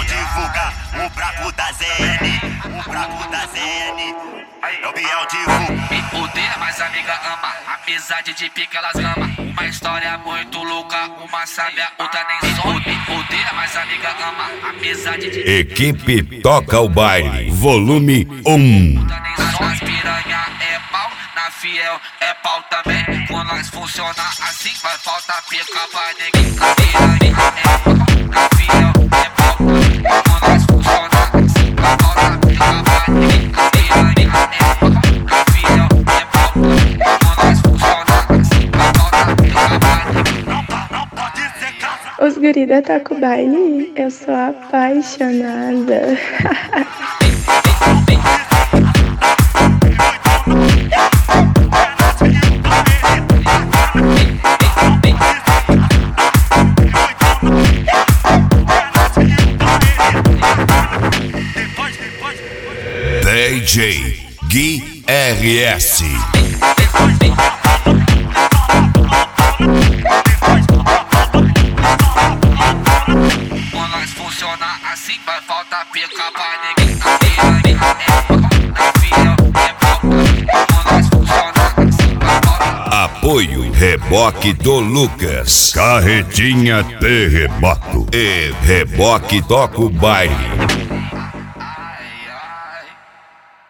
divulga o brabo da ZN, o brabo da ZN. É o Biel divulga. Me odeia, mas amiga ama. Amizade de pique elas ama. Uma história muito louca, uma sabe a outra nem some. Me odeia, mas amiga ama. Amizade de Equipe Toca o Baile, volume 1. Nas piranha é pau, na fiel é pau também. Quando nós funciona assim, vai faltar pica pra ninguém. Na piranha é pau, na fiel é pau também. Quando nós funciona assim, vai faltar pica pra ninguém. Na piranha é pau, na fiel é pau também. Quando nós funciona assim, vai faltar pica pra ninguém. Não pode ser casa. Os guri da Toca o Baile, eu sou apaixonada. DJ Gui RS. Quando nós funciona assim, vai faltar pica pra ninguém. Na piranha é pau, na fiel é pau também. Quando nós funciona assim, vai faltar. Apoio Reboque do Lucas, Carretinha Terremoto e Reboque Toca o Baile.